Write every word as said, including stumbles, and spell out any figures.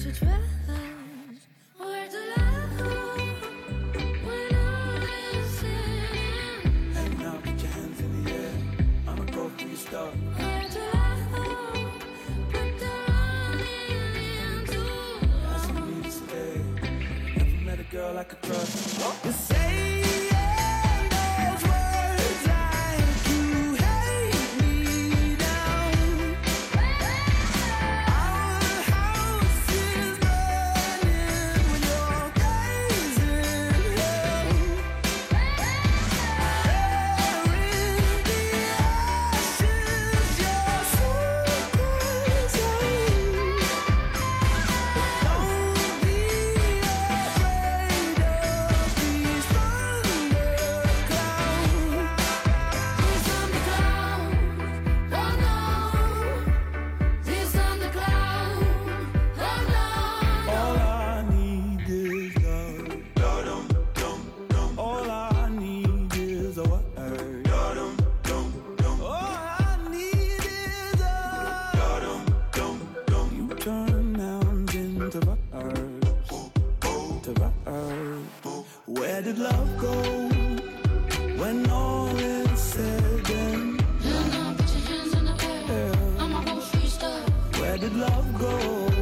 to trust. Where to love when all is said. And now put your hands in the air. I'ma go through your stuff. Where to love, put the running into. Asking me to stay. Never met a girl I could trust. You say those words like you hate me now. Our house is burning when you're raising hell. There in the ashes, your secrets hide. Don't be afraid of these thunderclouds. These thunderclouds, oh no, these thunderclouds, oh no. All I need is love. All I need is a word. All I need is a. You turn nouns into verbs. To verbs. Where did love go when all is said and Now put your hands in the air. done? I'ma go free stuff. Where did love go